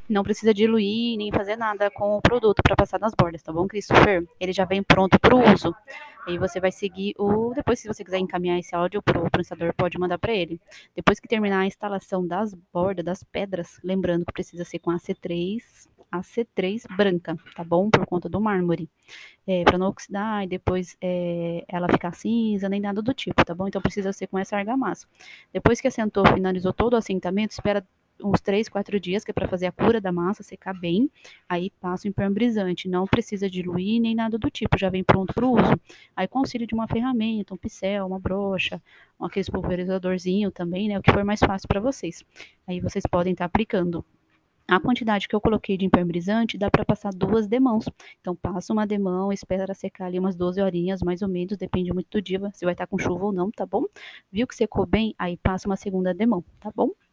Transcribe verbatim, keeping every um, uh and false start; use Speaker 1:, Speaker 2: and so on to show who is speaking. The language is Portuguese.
Speaker 1: Não precisa diluir nem fazer nada com o produto para passar nas bordas, tá bom, Christopher? Ele já vem pronto para o uso. Aí você vai seguir o. Depois, se você quiser encaminhar esse áudio para o prensador, pode mandar para ele. Depois que terminar a instalação das bordas, das pedras, lembrando que precisa ser com A C três, A C três branca, tá bom? Por conta do mármore. É, para não oxidar e depois é, ela ficar cinza, nem nada do tipo, tá bom? Então precisa ser com essa argamassa. Depois que assentou, finalizou todo o assentamento, espera uns três, quatro dias, que é para fazer a cura da massa, secar bem. Aí passa o impermeabilizante. Não precisa diluir nem nada do tipo, já vem pronto para o uso. Aí com auxílio de uma ferramenta, um pincel, uma brocha, aquele pulverizadorzinho também, né? O que for mais fácil para vocês. Aí vocês podem estar tá aplicando. A quantidade que eu coloquei de impermeabilizante dá para passar duas demãos. Então, passa uma demão, espera secar ali umas doze horinhas, mais ou menos, depende muito do dia, se vai estar com chuva ou não, tá bom? Viu que secou bem? Aí passa uma segunda demão, tá bom?